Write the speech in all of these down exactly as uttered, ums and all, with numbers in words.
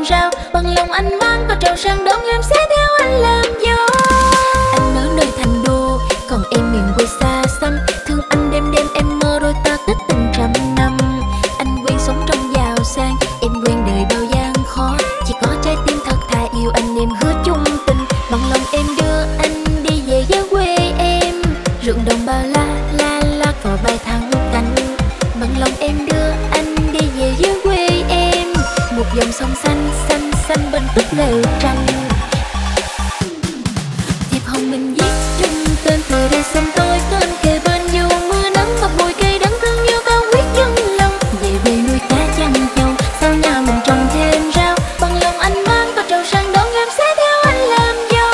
thềm rào. Bằng lòng anh mang vào trầu sang đón em sẽ theo anh làm dâu. Anh ở nơi thành đô, còn em miền quê xa xăm. Thương anh đêm đêm em mơ đôi ta kết tình trăm năm. Anh quen sống trong giàu sang, em quen đời bao gian khó. Chỉ có trái tim thật thà yêu anh em hứa chung tình. Bằng lòng em đưa anh đi về với quê em. Ruộng đồng bao la la la cò bay thẳng cánh. Bằng lòng em đưa anh đi về với quê em. Một dòng sông xanh xanh xanh bên túp lều tranh. Thiệp hồng mình viết chung tên từ đây xem tôi có anh kề bên dù mưa nắng và bụi cây đắng thương yêu cao quyết dân lòng. Về quê nuôi cá chăn trâu, sau nhà mình trồng thêm rau. Bằng lòng anh mang vào trầu sang đón em sẽ theo anh làm dâu.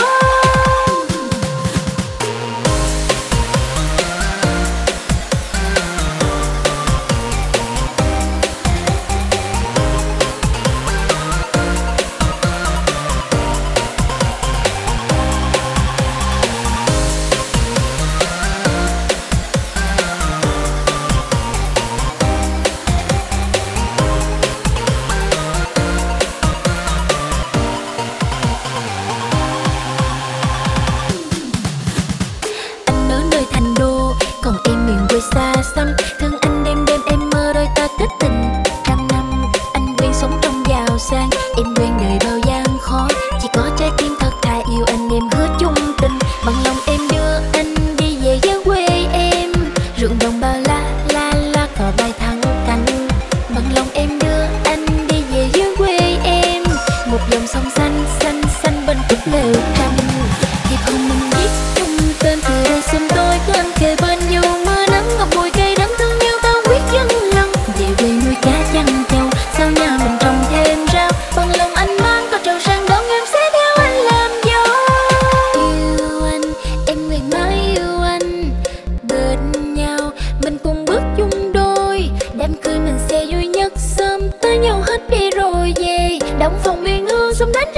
Còn em miền quê xa xăm, thương anh đêm đêm em mơ đôi ta kết tình trăm năm. Anh quen sống trong giàu sang, em quen đời bao gian khó. Chỉ có trái tim thật thà yêu anh em hứa chung tình. Bằng lòng em đưa anh đi về với quê em. Ruộng đồng bao la la la cò bay thẳng cánh. Bằng lòng em đưa anh đi về với quê em. Một dòng sông xanh xanh xanh bên túp lều tranh. Thiệp hồng mình viết chung tên từ đây xem tôi có anh kề bên dù mưa nắng ngập bụi cây đắng thương yêu cao quyết dân lòng. Về quê nuôi cá chăn trâu, sau nhà mình trồng thêm rau. Bằng lòng anh mang vào trầu sang đón em sẽ theo anh làm dâu. Yêu anh, em nguyện mãi yêu anh. Bên nhau, mình cùng bước chung đôi. Đám cưới mình sẽ vui nhất, sớm tới nhau hết đi rồi về. Đóng phòng uyên hương sum đánh